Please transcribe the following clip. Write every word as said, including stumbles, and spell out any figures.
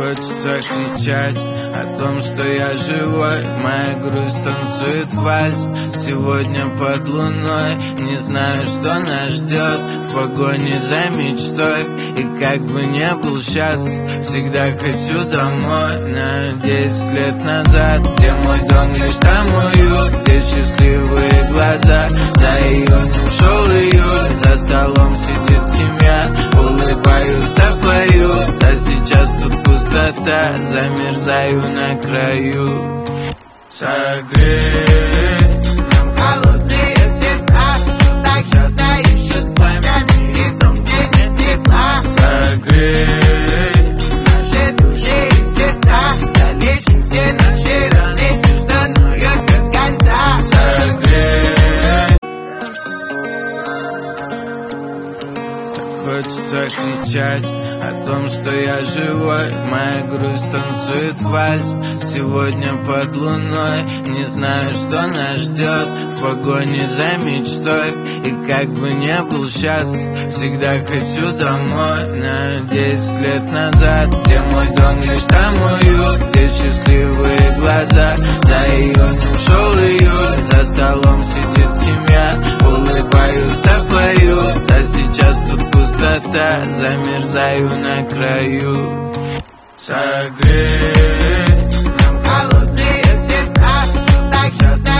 Хочется кричать о том, что я живой. Моя грусть танцует вальс сегодня под луной. Не знаю, что нас ждет в погоне за мечтой. И как бы не был счастлив, всегда хочу домой. На десять лет назад, где мой дом, лишь там уют, где счастливые глаза. За июнем шел июль, за столом сидит семья, улыбаются, поют. А сейчас тут пустота, замерзаю на краю. Согреть нам холодные сердца, что так часто ищут пламя и дом, где нет тепла. Согреть наши души и сердца, залечим все наши раны, что ноют без конца. Согреть. Хочется кричать о том, что я живой. Моя грусть танцует вальс сегодня под луной. Не знаю, что нас ждет в погоне за мечтой. И как бы не был счастлив, всегда хочу домой. На десять лет назад, где мой дом, лишь там уют, где счастливые глаза. За июнем шел июль, за столом сидит семья, улыбаются, поют. А сейчас тут пустота, замерзаю на краю. Согреть нам холодные сердца, что так часто